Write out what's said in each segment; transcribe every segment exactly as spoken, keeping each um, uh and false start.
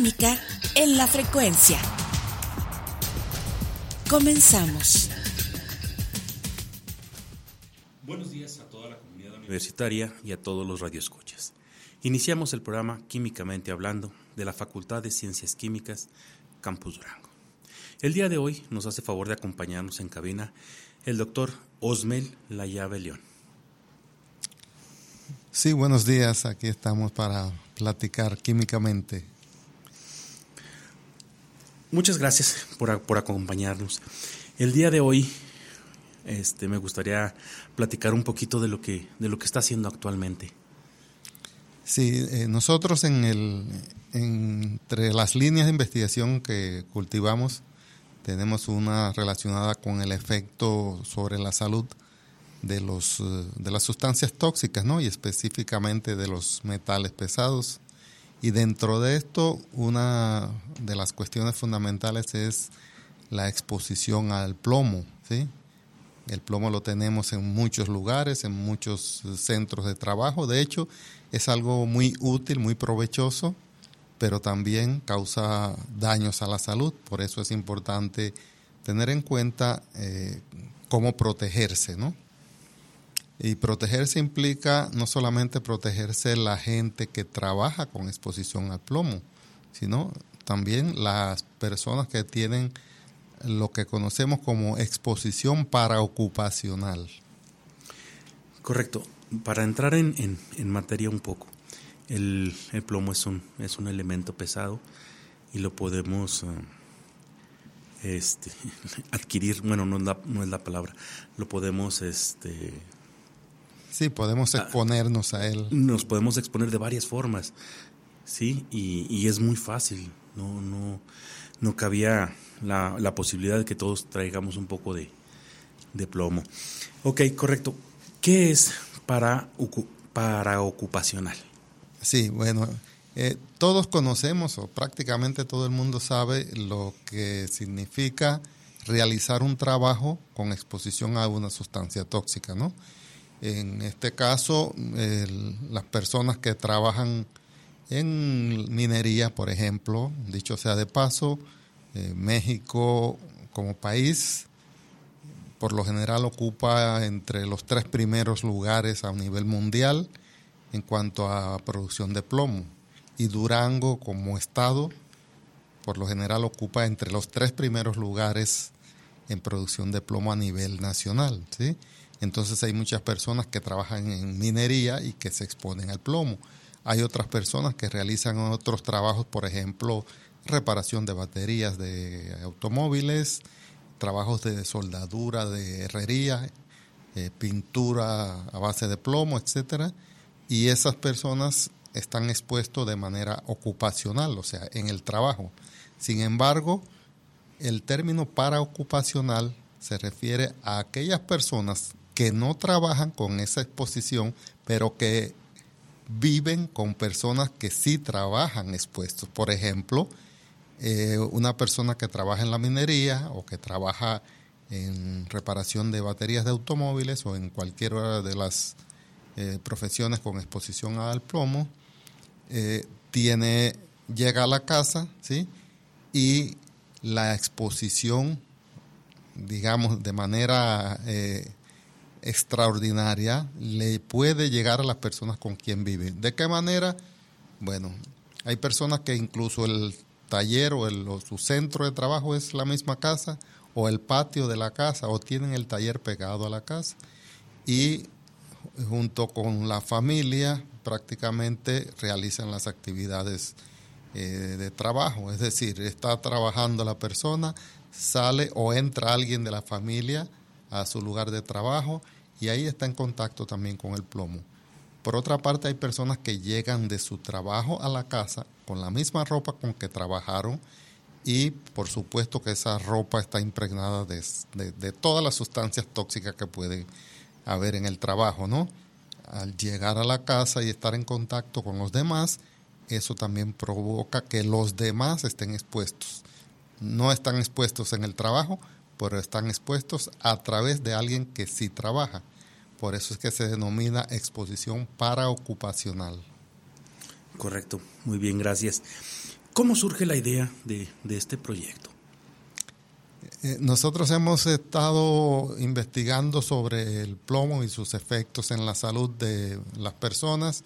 Química en la frecuencia. Comenzamos. Buenos días a toda la comunidad universitaria y a todos los radioescuchas. Iniciamos el programa Químicamente Hablando de la Facultad de Ciencias Químicas, Campus Durango. El día de hoy nos hace favor de acompañarnos en cabina el doctor Osmel Layave León. Sí, buenos días. Aquí estamos para platicar químicamente. Muchas gracias por, por acompañarnos. El día de hoy este, me gustaría platicar un poquito de lo que, de lo que está haciendo actualmente. Sí, eh, nosotros en el, en, entre las líneas de investigación que cultivamos, tenemos una relacionada con el efecto sobre la salud de los de las sustancias tóxicas, ¿no? Y específicamente de los metales pesados. Y dentro de esto, una de las cuestiones fundamentales es la exposición al plomo, ¿sí? El plomo lo tenemos en muchos lugares, en muchos centros de trabajo. De hecho, es algo muy útil, muy provechoso, pero también causa daños a la salud. Por eso es importante tener en cuenta eh, cómo protegerse, ¿no? Y protegerse implica no solamente protegerse la gente que trabaja con exposición al plomo, sino también las personas que tienen lo que conocemos como exposición paraocupacional. Correcto. Para entrar en, en, en materia un poco, el, el plomo es un, es un elemento pesado y lo podemos uh, este, adquirir, bueno, no es, la, no es la palabra, lo podemos... este Sí, podemos exponernos a él. Nos podemos exponer de varias formas, sí, y, y es muy fácil. No, no, no cabía la, la posibilidad de que todos traigamos un poco de, de plomo. Ok, correcto. ¿Qué es para, para ocupacional? Sí, bueno, eh, todos conocemos, o prácticamente todo el mundo sabe lo que significa realizar un trabajo con exposición a una sustancia tóxica, ¿no? En este caso, el, las personas que trabajan en minería, por ejemplo, dicho sea de paso, eh, México como país, por lo general ocupa entre los tres primeros lugares a nivel mundial en cuanto a producción de plomo. Y Durango como estado, por lo general ocupa entre los tres primeros lugares en producción de plomo a nivel nacional, ¿sí? Entonces hay muchas personas que trabajan en minería y que se exponen al plomo. Hay otras personas que realizan otros trabajos, por ejemplo, reparación de baterías de automóviles, trabajos de soldadura, de herrería, eh, pintura a base de plomo, etcétera. Y esas personas están expuestas de manera ocupacional, o sea, en el trabajo. Sin embargo, el término paraocupacional se refiere a aquellas personas que no trabajan con esa exposición, pero que viven con personas que sí trabajan expuestos. Por ejemplo, eh, una persona que trabaja en la minería o que trabaja en reparación de baterías de automóviles o en cualquiera de las eh, profesiones con exposición al plomo, eh, tiene, llega a la casa, ¿sí? Y la exposición, digamos, de manera eh, extraordinaria, le puede llegar a las personas con quien vive. ¿De qué manera? Bueno, hay personas que incluso el taller o, el, o su centro de trabajo es la misma casa, o el patio de la casa, o tienen el taller pegado a la casa. Y junto con la familia prácticamente realizan las actividades eh, de trabajo. Es decir, está trabajando la persona, sale o entra alguien de la familia a su lugar de trabajo y ahí está en contacto también con el plomo. Por otra parte, hay personas que llegan de su trabajo a la casa con la misma ropa con que trabajaron y por supuesto que esa ropa está impregnada de, de, de todas las sustancias tóxicas que pueden haber en el trabajo, ¿no? Al llegar a la casa y estar en contacto con los demás, eso también provoca que los demás estén expuestos. No están expuestos en el trabajo, pero están expuestos a través de alguien que sí trabaja. Por eso es que se denomina exposición paraocupacional. Correcto, muy bien, gracias. ¿Cómo surge la idea de, de este proyecto? Eh, nosotros hemos estado investigando sobre el plomo y sus efectos en la salud de las personas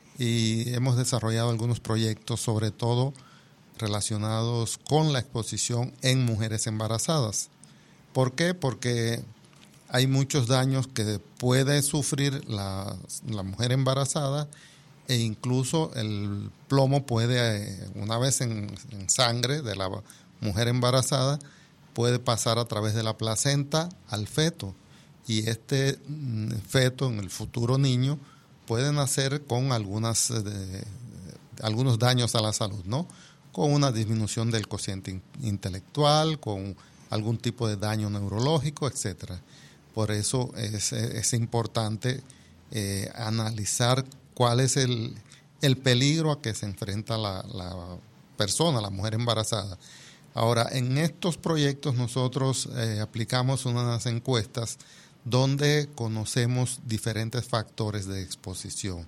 y hemos desarrollado algunos proyectos, sobre todo relacionados con la exposición en mujeres embarazadas. ¿Por qué? Porque hay muchos daños que puede sufrir la, la mujer embarazada e incluso el plomo puede, una vez en, en sangre de la mujer embarazada, puede pasar a través de la placenta al feto y este feto, en el futuro niño, puede nacer con algunas, de, algunos daños a la salud, ¿no? Con una disminución del cociente in, intelectual, con algún tipo de daño neurológico, etcétera. Por eso es, es importante eh, analizar cuál es el, el peligro a que se enfrenta la, la persona, la mujer embarazada. Ahora, en estos proyectos nosotros eh, aplicamos unas encuestas donde conocemos diferentes factores de exposición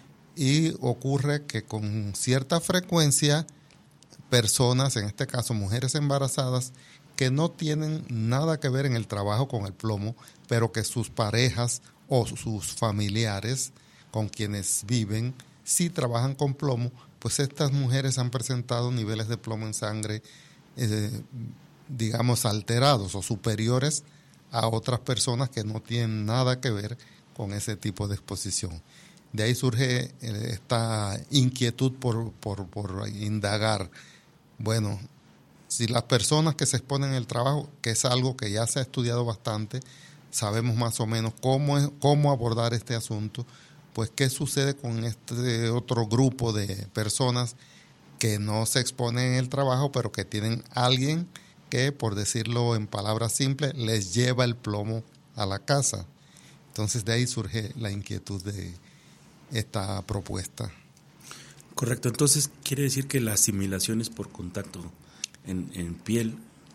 y ocurre que con cierta frecuencia personas, en este caso mujeres embarazadas, que no tienen nada que ver en el trabajo con el plomo, pero que sus parejas o sus familiares con quienes viven sí trabajan con plomo, pues estas mujeres han presentado niveles de plomo en sangre, eh, digamos, alterados o superiores a otras personas que no tienen nada que ver con ese tipo de exposición. De ahí surge esta inquietud por, por, por indagar. Bueno, si las personas que se exponen en el trabajo, que es algo que ya se ha estudiado bastante, sabemos más o menos cómo, es, cómo abordar este asunto, pues qué sucede con este otro grupo de personas que no se exponen en el trabajo, pero que tienen alguien que, por decirlo en palabras simples, les lleva el plomo a la casa. Entonces de ahí surge la inquietud de esta propuesta. Correcto, entonces quiere decir que la asimilación es por contacto en, en piel.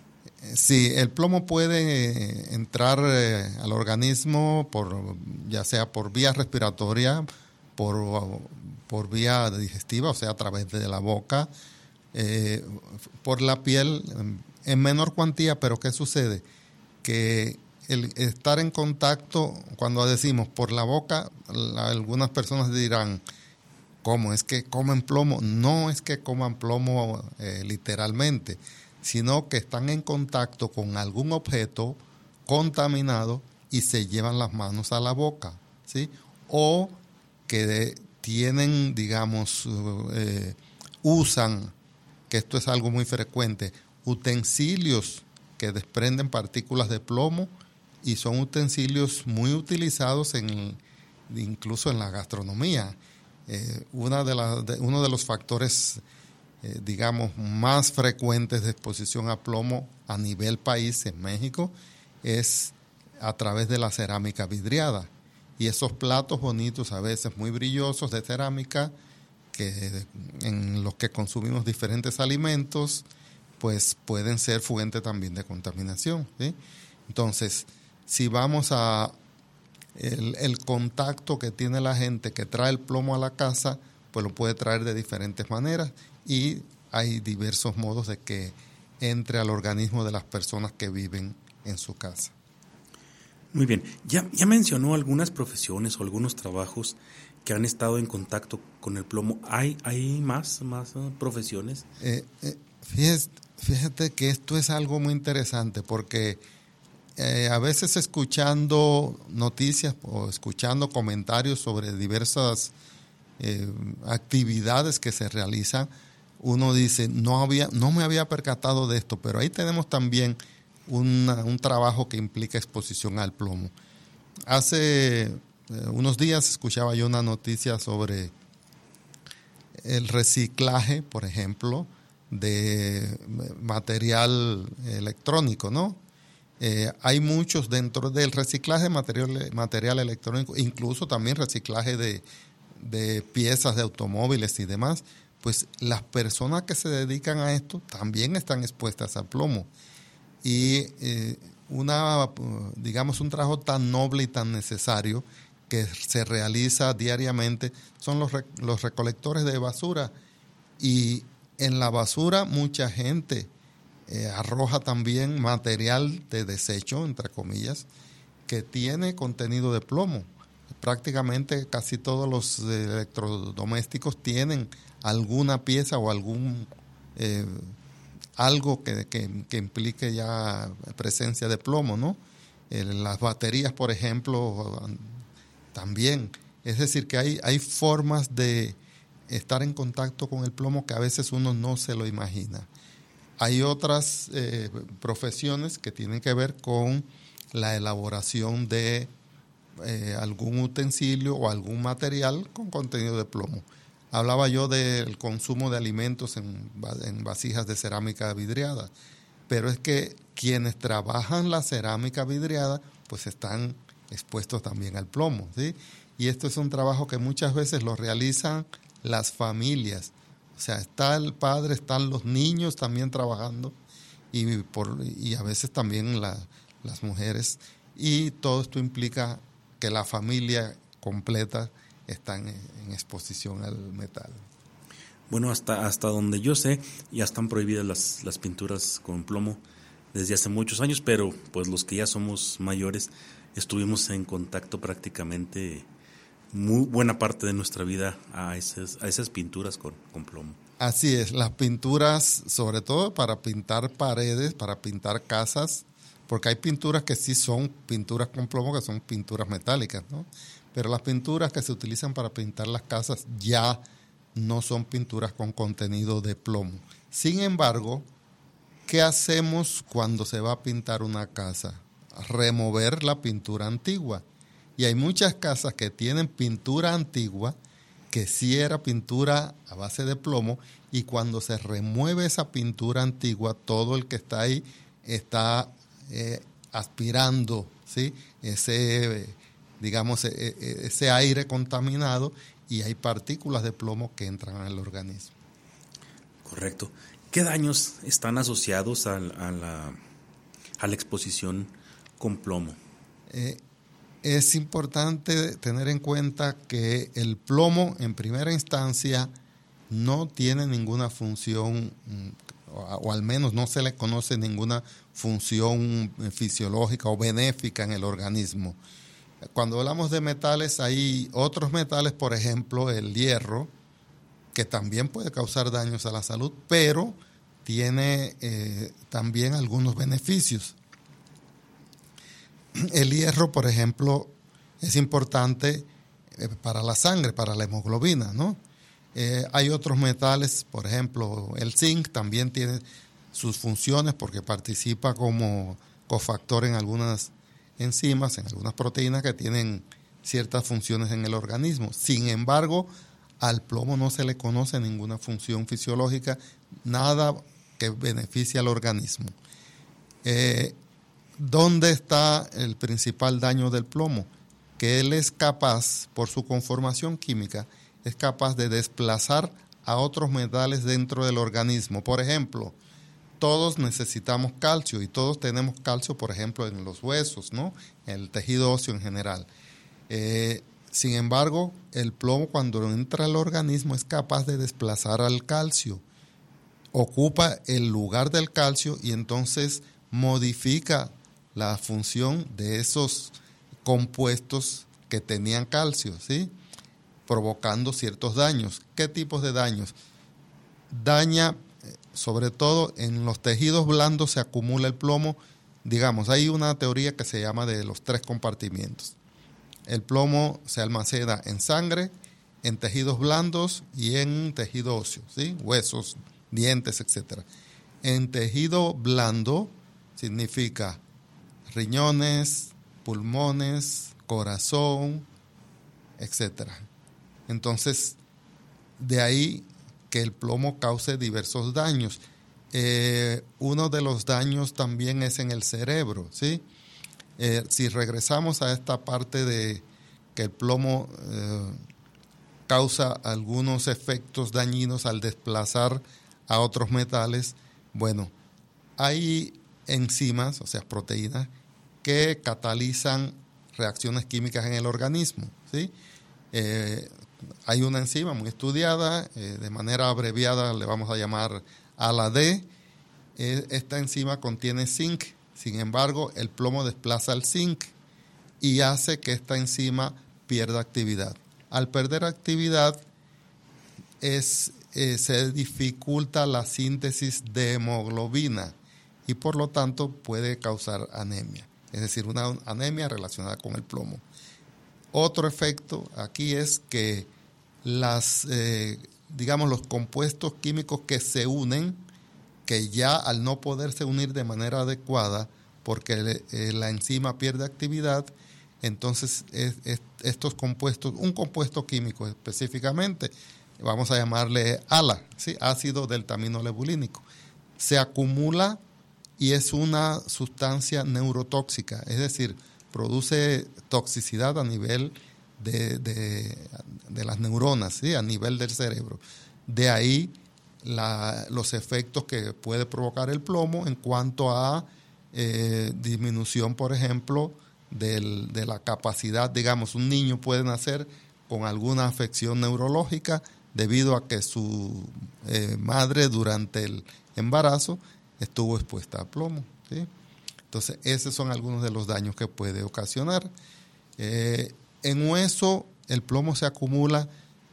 Sí, el plomo puede entrar eh, al organismo por, ya sea por vía respiratoria, por, por vía digestiva, o sea, a través de la boca, eh, por la piel, en menor cuantía, pero ¿qué sucede? Que el estar en contacto, cuando decimos por la boca, algunas personas dirán, ¿cómo? ¿Es que comen plomo? No es que coman plomo eh, literalmente, sino que están en contacto con algún objeto contaminado y se llevan las manos a la boca, ¿sí? O que de, tienen, digamos, eh, usan, que esto es algo muy frecuente, utensilios que desprenden partículas de plomo y son utensilios muy utilizados en, incluso en la gastronomía. Eh, una de la, de, uno de los factores, eh, digamos, más frecuentes de exposición a plomo a nivel país en México es a través de la cerámica vidriada. Y esos platos bonitos, a veces muy brillosos de cerámica, que en los que consumimos diferentes alimentos, pues pueden ser fuente también de contaminación, ¿sí? Entonces, si vamos a el, el contacto que tiene la gente que trae el plomo a la casa, pues lo puede traer de diferentes maneras y hay diversos modos de que entre al organismo de las personas que viven en su casa. Muy bien, ya, ya mencionó algunas profesiones o algunos trabajos que han estado en contacto con el plomo. ¿Hay, hay más, más uh, profesiones? Eh, eh, fíjate, fíjate que esto es algo muy interesante porque eh, a veces escuchando noticias o escuchando comentarios sobre diversas eh, actividades que se realizan, uno dice, no había, no me había percatado de esto, pero ahí tenemos también una, un trabajo que implica exposición al plomo. Hace eh, unos días escuchaba yo una noticia sobre el reciclaje, por ejemplo, de material electrónico, ¿no? Eh, hay muchos dentro del reciclaje de material, material electrónico, incluso también reciclaje de, de piezas de automóviles y demás, pues las personas que se dedican a esto también están expuestas al plomo. Y eh, una, digamos, un trabajo tan noble y tan necesario que se realiza diariamente son los, los recolectores de basura. Y En la basura mucha gente eh, arroja también material de desecho, entre comillas, que tiene contenido de plomo. Prácticamente casi todos los electrodomésticos tienen alguna pieza o algún eh, algo que, que, que implique ya presencia de plomo, ¿no? Eh, las baterías, por ejemplo, también. Es decir, que hay, hay formas de estar en contacto con el plomo que a veces uno no se lo imagina. Hay otras eh, profesiones que tienen que ver con la elaboración de eh, algún utensilio o algún material con contenido de plomo. Hablaba yo del consumo de alimentos en, en vasijas de cerámica vidriada, pero es que quienes trabajan la cerámica vidriada pues están expuestos también al plomo, ¿sí? Y esto es un trabajo que muchas veces lo realizan las familias. O sea, está el padre, están los niños también trabajando y, por, y a veces también la, las mujeres. Y todo esto implica que la familia completa está en, en exposición al metal. Bueno, hasta, hasta donde yo sé, ya están prohibidas las, las pinturas con plomo desde hace muchos años, pero pues los que ya somos mayores estuvimos en contacto prácticamente muy buena parte de nuestra vida a esas, a esas pinturas con, con plomo. Así es, las pinturas, sobre todo para pintar paredes, para pintar casas, porque hay pinturas que sí son pinturas con plomo, que son pinturas metálicas, ¿no? Pero las pinturas que se utilizan para pintar las casas ya no son pinturas con contenido de plomo. Sin embargo, ¿qué hacemos cuando se va a pintar una casa? Remover la pintura antigua. Y hay muchas casas que tienen pintura antigua, que sí era pintura a base de plomo, y cuando se remueve esa pintura antigua, todo el que está ahí está eh, aspirando, ¿sí? ese, digamos, ese, ese aire contaminado, y hay partículas de plomo que entran al organismo. Correcto. ¿Qué daños están asociados a, a, la, a la exposición con plomo? Eh, Es importante tener en cuenta que el plomo, en primera instancia, no tiene ninguna función, o al menos no se le conoce ninguna función fisiológica o benéfica en el organismo. Cuando hablamos de metales, hay otros metales, por ejemplo, el hierro, que también puede causar daños a la salud, pero tiene eh, también algunos beneficios. El hierro, por ejemplo, es importante para la sangre, para la hemoglobina, ¿no? Eh, hay otros metales, por ejemplo, el zinc también tiene sus funciones porque participa como cofactor en algunas enzimas, en algunas proteínas que tienen ciertas funciones en el organismo. Sin embargo, al plomo no se le conoce ninguna función fisiológica, nada que beneficie al organismo. Eh, ¿Dónde está el principal daño del plomo? Que él es capaz, por su conformación química, es capaz de desplazar a otros metales dentro del organismo. Por ejemplo, todos necesitamos calcio y todos tenemos calcio, por ejemplo, en los huesos, ¿no? En el tejido óseo en general. Eh, sin embargo, el plomo cuando entra al organismo es capaz de desplazar al calcio. Ocupa el lugar del calcio y entonces modifica la función de esos compuestos que tenían calcio, ¿sí? Provocando ciertos daños. ¿Qué tipos de daños? Daña, sobre todo en los tejidos blandos se acumula el plomo. Digamos, hay una teoría que se llama de los tres compartimientos. El plomo se almacena en sangre, en tejidos blandos y en tejido óseo, ¿sí? Huesos, dientes, etcétera. En tejido blando significa riñones, pulmones, corazón, etcétera. Entonces, de ahí que el plomo cause diversos daños. Eh, uno de los daños también es en el cerebro, ¿sí? Eh, si regresamos a esta parte de que el plomo eh, causa algunos efectos dañinos al desplazar a otros metales, bueno, hay enzimas, o sea, proteínas, que catalizan reacciones químicas en el organismo, ¿sí? Eh, hay una enzima muy estudiada, eh, de manera abreviada le vamos a llamar A L A D. Eh, esta enzima contiene zinc, sin embargo el plomo desplaza el zinc y hace que esta enzima pierda actividad. Al perder actividad es, eh, se dificulta la síntesis de hemoglobina y por lo tanto puede causar anemia, es decir, una anemia relacionada con el plomo. Otro efecto aquí es que las, eh, digamos, los compuestos químicos que se unen, que ya al no poderse unir de manera adecuada porque eh, la enzima pierde actividad, entonces es, es, estos compuestos, un compuesto químico específicamente, vamos a llamarle A L A, ¿sí? Ácido deltaminolebulínico, se acumula y es una sustancia neurotóxica, es decir, produce toxicidad a nivel de, de, de las neuronas, ¿sí? A nivel del cerebro. De ahí la, los efectos que puede provocar el plomo en cuanto a eh, disminución, por ejemplo, del, de la capacidad. Digamos, un niño puede nacer con alguna afección neurológica debido a que su eh, madre durante el embarazo estuvo expuesta a plomo, ¿sí? Entonces, esos son algunos de los daños que puede ocasionar. Eh, en hueso, el plomo se acumula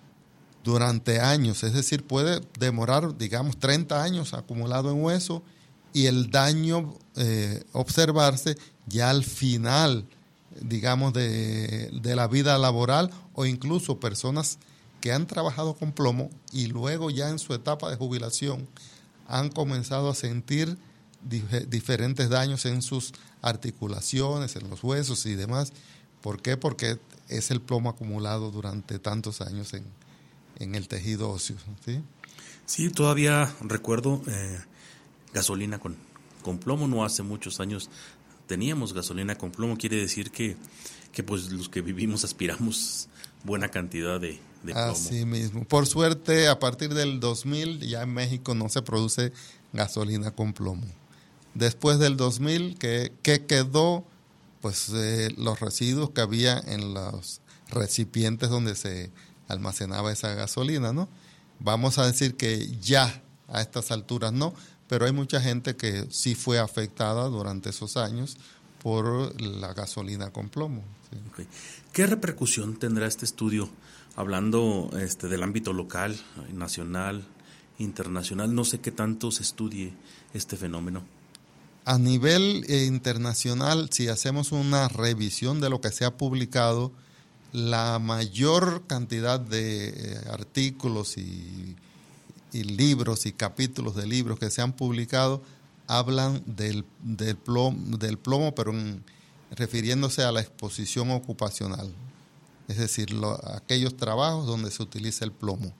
durante años, es decir, puede demorar, digamos, treinta años acumulado en hueso y el daño eh, observarse ya al final, digamos, de, de la vida laboral o incluso personas que han trabajado con plomo y luego ya en su etapa de jubilación han comenzado a sentir dif- diferentes daños en sus articulaciones, en los huesos y demás. ¿Por qué? Porque es el plomo acumulado durante tantos años en, en el tejido óseo, ¿sí? Sí, todavía recuerdo eh, gasolina con, con plomo. No hace muchos años teníamos gasolina con plomo. Quiere decir que, que pues los que vivimos aspiramos buena cantidad de, de plomo. Así mismo. Por suerte, a partir del dos mil ya en México no se produce gasolina con plomo. Después del dos mil, ¿qué, qué quedó? Pues eh, los residuos que había en los recipientes donde se almacenaba esa gasolina, ¿no? Vamos a decir que ya a estas alturas no, pero hay mucha gente que sí fue afectada durante esos años por la gasolina con plomo. ¿Sí? Okay. ¿Qué repercusión tendrá este estudio, hablando este, del ámbito local, nacional, internacional? No sé qué tanto se estudie este fenómeno. A nivel eh, internacional, si hacemos una revisión de lo que se ha publicado, la mayor cantidad de eh, artículos y, y libros y capítulos de libros que se han publicado hablan del, del, plomo, del plomo, pero en, refiriéndose a la exposición ocupacional, es decir, lo, aquellos trabajos donde se utiliza el plomo.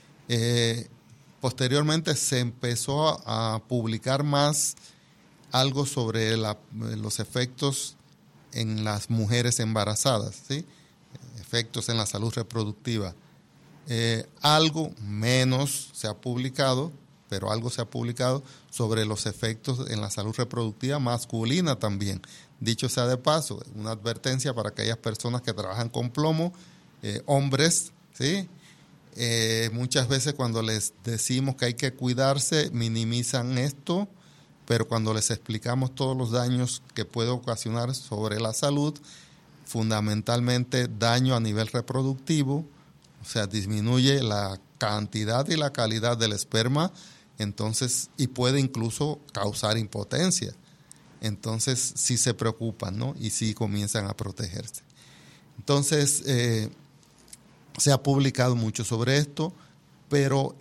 Eh, posteriormente se empezó a, a publicar más algo sobre la, los efectos en las mujeres embarazadas, ¿sí? Efectos en la salud reproductiva. Eh, algo menos se ha publicado, pero algo se ha publicado sobre los efectos en la salud reproductiva masculina también. Dicho sea de paso, una advertencia para aquellas personas que trabajan con plomo, eh, hombres, ¿sí? Eh, muchas veces cuando les decimos que hay que cuidarse, minimizan esto, pero cuando les explicamos todos los daños que puede ocasionar sobre la salud, fundamentalmente daño a nivel reproductivo, o sea, disminuye la cantidad y la calidad del esperma, entonces, y puede incluso causar impotencia. Entonces, sí se preocupan, ¿no? Y sí comienzan a protegerse. Entonces, eh, se ha publicado mucho sobre esto, pero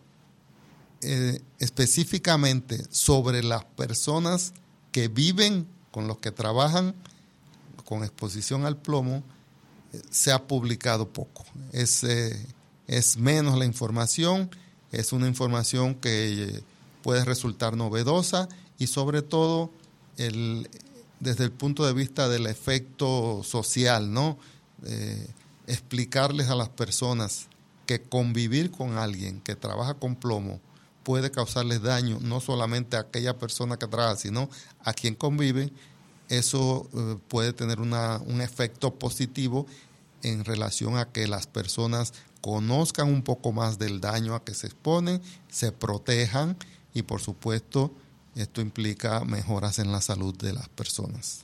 eh, específicamente sobre las personas que viven con los que trabajan con exposición al plomo, eh, se ha publicado poco. Es, eh, es menos la información, es una información que eh, puede resultar novedosa y sobre todo el, desde el punto de vista del efecto social, ¿no? Eh, explicarles a las personas que convivir con alguien que trabaja con plomo puede causarles daño, no solamente a aquella persona que trabaja, sino a quien convive. Eso eh, puede tener una, un efecto positivo en relación a que las personas conozcan un poco más del daño a que se exponen, se protejan y por supuesto esto implica mejoras en la salud de las personas.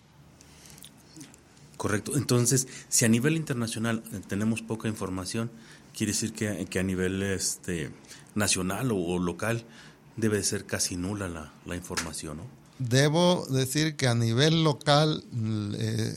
Correcto. Entonces, si a nivel internacional tenemos poca información, quiere decir que, que a nivel este, nacional o, o local debe de ser casi nula la, la información, ¿no? Debo decir que a nivel local eh,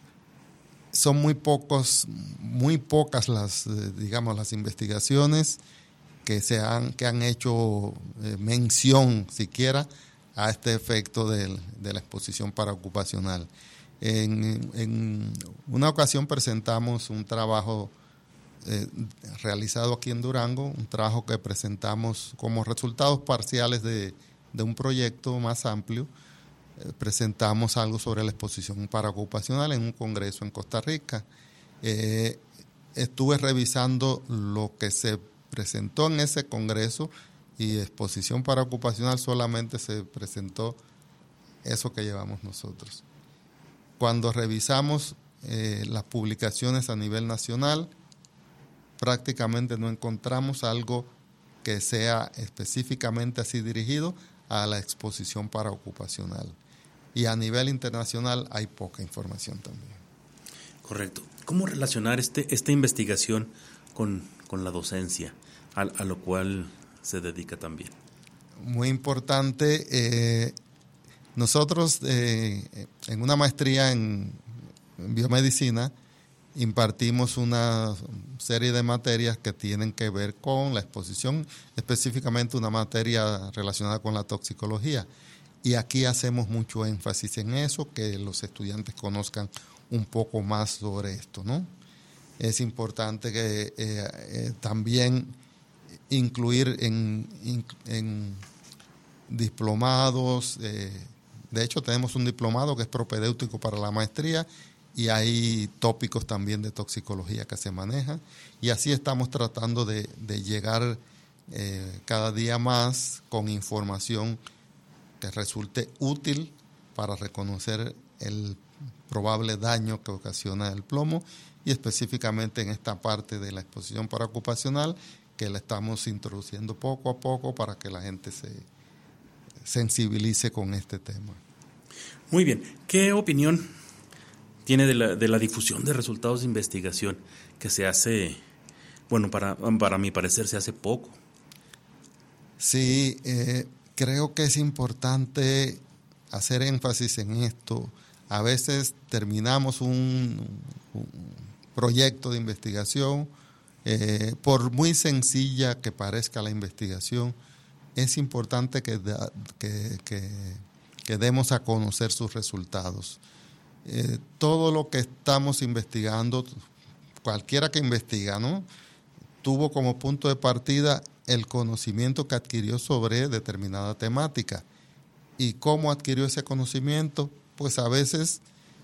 son muy pocos, muy pocas las, eh, digamos, las investigaciones que se han, que han hecho eh, mención siquiera a este efecto del, de la exposición paraocupacional. En, en una ocasión presentamos un trabajo eh, realizado aquí en Durango, un trabajo que presentamos como resultados parciales de, de un proyecto más amplio. Eh, presentamos algo sobre la exposición paraocupacional en un congreso en Costa Rica. Eh, estuve revisando lo que se presentó en ese congreso y exposición paraocupacional solamente se presentó eso que llevamos nosotros. Cuando revisamos eh, las publicaciones a nivel nacional, prácticamente no encontramos algo que sea específicamente así dirigido a la exposición paraocupacional. Y a nivel internacional hay poca información también. Correcto. ¿Cómo relacionar este, esta investigación con, con la docencia, a, a lo cual se dedica también? Muy importante. Eh, nosotros eh, en una maestría en, en biomedicina impartimos una serie de materias que tienen que ver con la exposición, específicamente una materia relacionada con la toxicología. Y aquí hacemos mucho énfasis en eso, que los estudiantes conozcan un poco más sobre esto, ¿no? Es importante que eh, eh, también incluir en, en, en diplomados, eh, de hecho tenemos un diplomado que es propedéutico para la maestría y hay tópicos también de toxicología que se manejan y así estamos tratando de, de llegar eh, cada día más con información que resulte útil para reconocer el probable daño que ocasiona el plomo y específicamente en esta parte de la exposición paraocupacional que la estamos introduciendo poco a poco para que la gente se sensibilice con este tema. Muy bien. ¿Qué opinión tiene de la, de la difusión de resultados de investigación que se hace, bueno, para, para mi parecer se hace poco? Sí, eh, creo que es importante hacer énfasis en esto. A veces terminamos un, un proyecto de investigación, eh, por muy sencilla que parezca la investigación, es importante que, da, que, que, que demos a conocer sus resultados. Eh, todo lo que estamos investigando, cualquiera que investiga, ¿no?, tuvo como punto de partida el conocimiento que adquirió sobre determinada temática. ¿Y cómo adquirió ese conocimiento? Pues a veces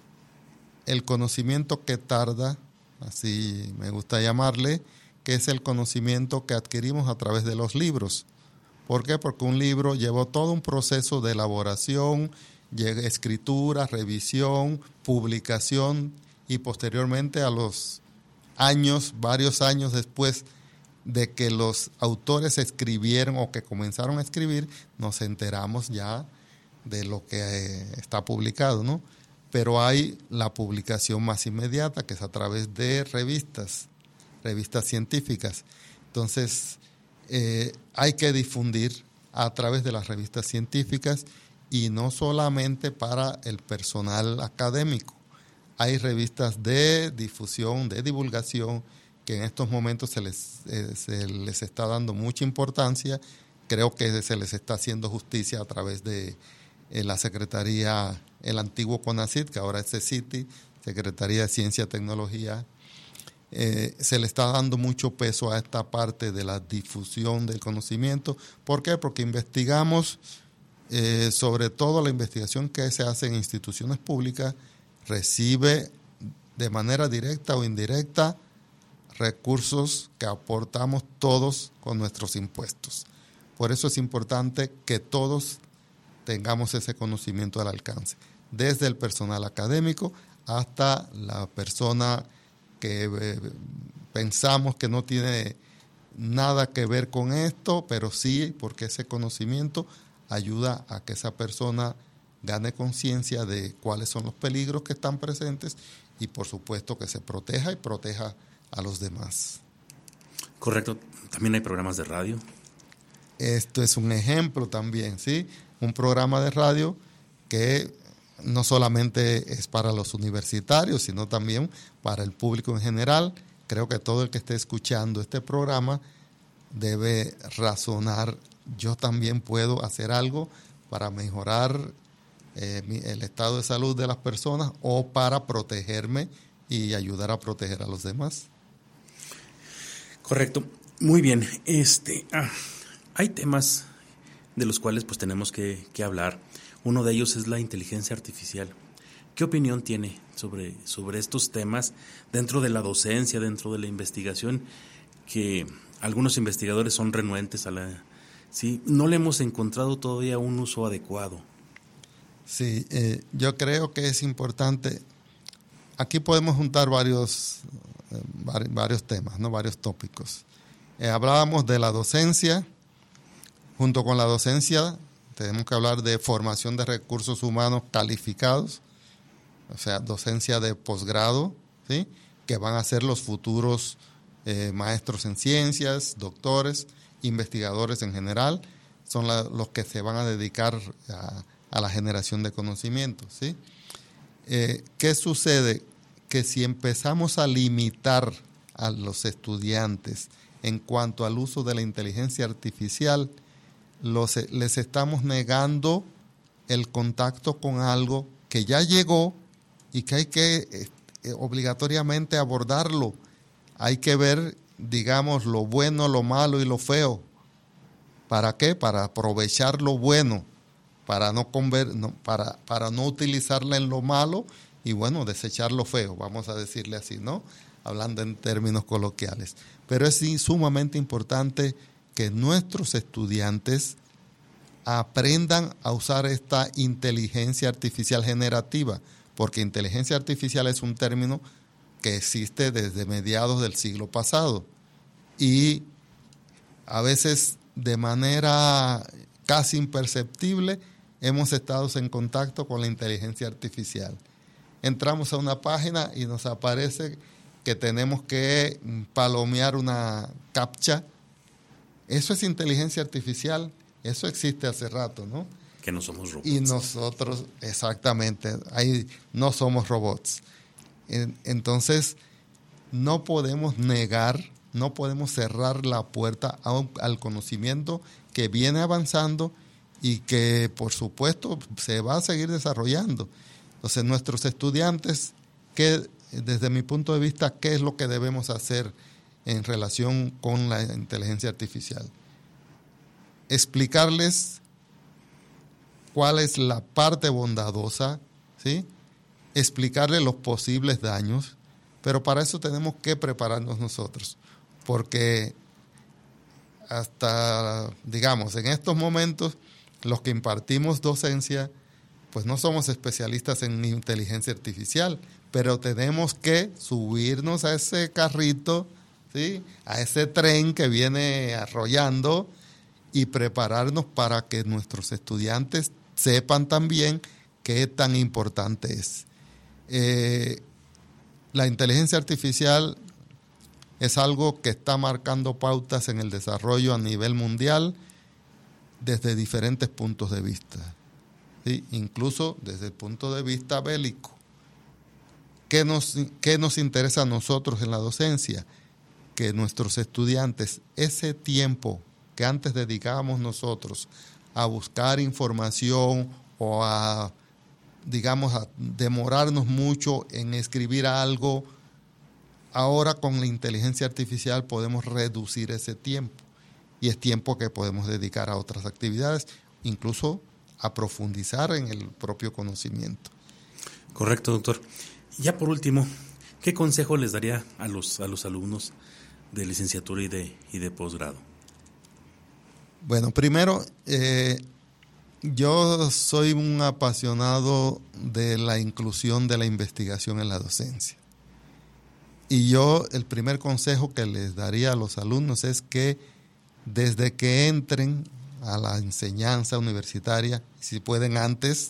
el conocimiento que tarda, así me gusta llamarle, que es el conocimiento que adquirimos a través de los libros. ¿Por qué? Porque un libro llevó todo un proceso de elaboración, escritura, revisión, publicación y posteriormente a los años, varios años después de que los autores escribieron o que comenzaron a escribir, nos enteramos ya de lo que eh, está publicado, ¿no? Pero hay la publicación más inmediata, que es a través de revistas, revistas científicas. Entonces, eh, hay que difundir a través de las revistas científicas y no solamente para el personal académico. Hay revistas de difusión, de divulgación, que en estos momentos se les, eh, se les está dando mucha importancia. Creo que se les está haciendo justicia a través de eh, la Secretaría, el antiguo CONACYT, que ahora es CECITI, Secretaría de Ciencia y Tecnología. Eh, se le está dando mucho peso a esta parte de la difusión del conocimiento. ¿Por qué? Porque investigamos, eh, sobre todo la investigación que se hace en instituciones públicas, recibe de manera directa o indirecta recursos que aportamos todos con nuestros impuestos. Por eso es importante que todos tengamos ese conocimiento al alcance, desde el personal académico hasta la persona que eh, pensamos que no tiene nada que ver con esto, pero sí porque ese conocimiento ayuda a que esa persona gane conciencia de cuáles son los peligros que están presentes y por supuesto que se proteja y proteja a los demás. Correcto. También hay programas de radio. Esto es un ejemplo también, ¿sí? Un programa de radio que no solamente es para los universitarios, sino también para el público en general. Creo que todo el que esté escuchando este programa debe razonar, yo también puedo hacer algo para mejorar eh, mi, el estado de salud de las personas o para protegerme y ayudar a proteger a los demás. Correcto. Muy bien. Este, ah, hay temas de los cuales pues tenemos que, que hablar. Uno de ellos es la inteligencia artificial. ¿Qué opinión tiene sobre, sobre estos temas dentro de la docencia, dentro de la investigación, que algunos investigadores son renuentes a la... ¿sí? No le hemos encontrado todavía un uso adecuado. Sí, eh, yo creo que es importante. Aquí podemos juntar varios, eh, varios temas, ¿no? Varios tópicos. Eh, hablábamos de la docencia. Junto con la docencia tenemos que hablar de formación de recursos humanos calificados, o sea, docencia de posgrado, ¿sí? Que van a ser los futuros eh, maestros en ciencias, doctores, investigadores en general, son la, los que se van a dedicar a, a la generación de conocimientos, ¿sí? Eh, ¿Qué sucede? Que si empezamos a limitar a los estudiantes en cuanto al uso de la inteligencia artificial, los, les estamos negando el contacto con algo que ya llegó y que hay que eh, obligatoriamente abordarlo. Hay que ver, digamos, lo bueno, lo malo y lo feo. ¿Para qué? Para aprovechar lo bueno, para no, conver- no, para, para no utilizarla en lo malo y, bueno, desechar lo feo, vamos a decirle así, ¿no? Hablando en términos coloquiales. Pero es sí, sumamente importante que nuestros estudiantes aprendan a usar esta inteligencia artificial generativa, porque inteligencia artificial es un término que existe desde mediados del siglo pasado y a veces de manera casi imperceptible hemos estado en contacto con la inteligencia artificial. Entramos a una página y nos aparece que tenemos que palomear una captcha. Eso es inteligencia artificial, eso existe hace rato, ¿no? Que no somos robots. Y nosotros, exactamente, ahí no somos robots. Entonces, no podemos negar, no podemos cerrar la puerta a un, al conocimiento que viene avanzando y que, por supuesto, se va a seguir desarrollando. Entonces, nuestros estudiantes, que desde mi punto de vista, ¿qué es lo que debemos hacer en relación con la inteligencia artificial? Explicarles cuál es la parte bondadosa, ¿sí? Explicarles los posibles daños, pero para eso tenemos que prepararnos nosotros, porque hasta, digamos, en estos momentos, los que impartimos docencia, pues no somos especialistas en inteligencia artificial, pero tenemos que subirnos a ese carrito, ¿sí? A ese tren que viene arrollando y prepararnos para que nuestros estudiantes sepan también qué tan importante es. Eh, la inteligencia artificial es algo que está marcando pautas en el desarrollo a nivel mundial desde diferentes puntos de vista, ¿sí? Incluso desde el punto de vista bélico. ¿Qué nos, qué nos interesa a nosotros en la docencia? Que nuestros estudiantes, ese tiempo que antes dedicábamos nosotros a buscar información o a, digamos, a demorarnos mucho en escribir algo, ahora con la inteligencia artificial podemos reducir ese tiempo y es tiempo que podemos dedicar a otras actividades, incluso a profundizar en el propio conocimiento. Correcto, doctor. Ya por último, ¿qué consejo les daría a los, a los alumnos de licenciatura y de, y de posgrado? Bueno, primero, eh, yo soy un apasionado de la inclusión de la investigación en la docencia. Y yo el primer consejo que les daría a los alumnos es que desde que entren a la enseñanza universitaria, si pueden antes,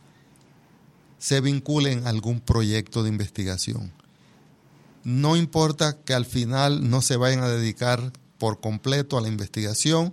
se vinculen a algún proyecto de investigación. No importa que al final no se vayan a dedicar por completo a la investigación,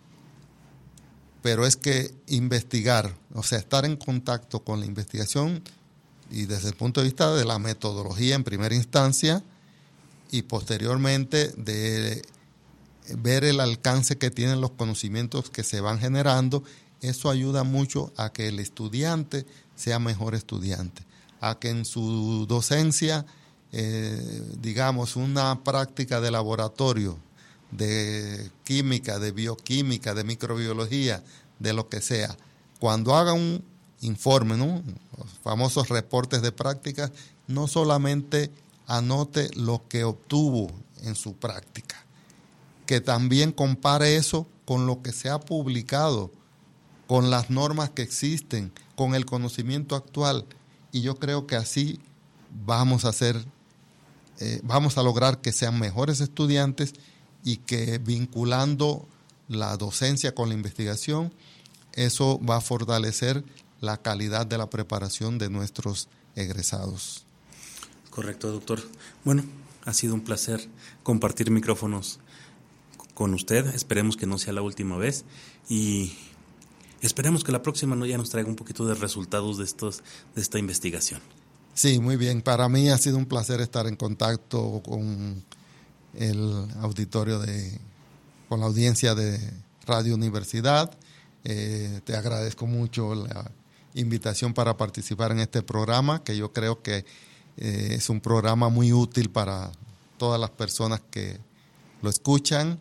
pero es que investigar, o sea, estar en contacto con la investigación y desde el punto de vista de la metodología en primera instancia y posteriormente de ver el alcance que tienen los conocimientos que se van generando, eso ayuda mucho a que el estudiante sea mejor estudiante, a que en su docencia, eh, digamos, una práctica de laboratorio, de química, de bioquímica, de microbiología, de lo que sea, cuando haga un informe, ¿no?, los famosos reportes de práctica, no solamente anote lo que obtuvo en su práctica, que también compare eso con lo que se ha publicado, con las normas que existen, con el conocimiento actual. Y yo creo que así vamos a hacer, eh, vamos a lograr que sean mejores estudiantes y que vinculando la docencia con la investigación, eso va a fortalecer la calidad de la preparación de nuestros egresados. Correcto, doctor. Bueno, ha sido un placer compartir micrófonos con usted. Esperemos que no sea la última vez y esperemos que la próxima no ya nos traiga un poquito de resultados de estos de esta investigación. Sí, muy bien. Para mí ha sido un placer estar en contacto con el auditorio de, con la audiencia de Radio Universidad. Eh, te agradezco mucho la invitación para participar en este programa, que yo creo que eh, es un programa muy útil para todas las personas que lo escuchan.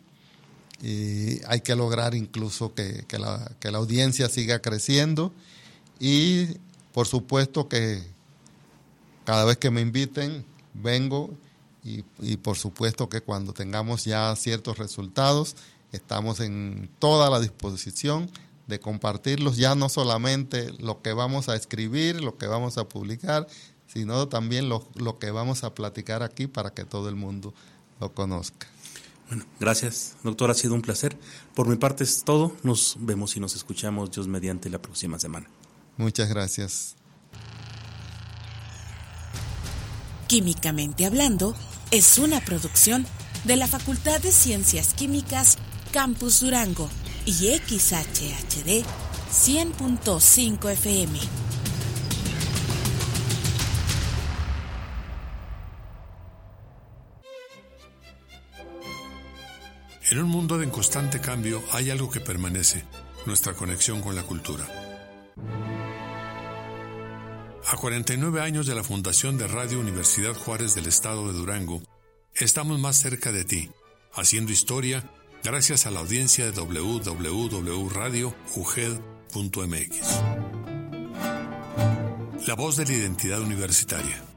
Y hay que lograr incluso que, que, la, que la audiencia siga creciendo y por supuesto que cada vez que me inviten vengo y, y por supuesto que cuando tengamos ya ciertos resultados estamos en toda la disposición de compartirlos, ya no solamente lo que vamos a escribir, lo que vamos a publicar, sino también lo, lo que vamos a platicar aquí para que todo el mundo lo conozca. Bueno, gracias, doctor, ha sido un placer. Por mi parte es todo. Nos vemos y nos escuchamos, Dios mediante, la próxima semana. Muchas gracias. Químicamente Hablando es una producción de la Facultad de Ciencias Químicas Campus Durango y X H H D cien punto cinco F M. En un mundo en constante cambio hay algo que permanece, nuestra conexión con la cultura. A cuarenta y nueve años de la fundación de Radio Universidad Juárez del Estado de Durango, estamos más cerca de ti, haciendo historia gracias a la audiencia de doble u doble u doble u punto radio u g e d punto m x. La voz de la identidad universitaria.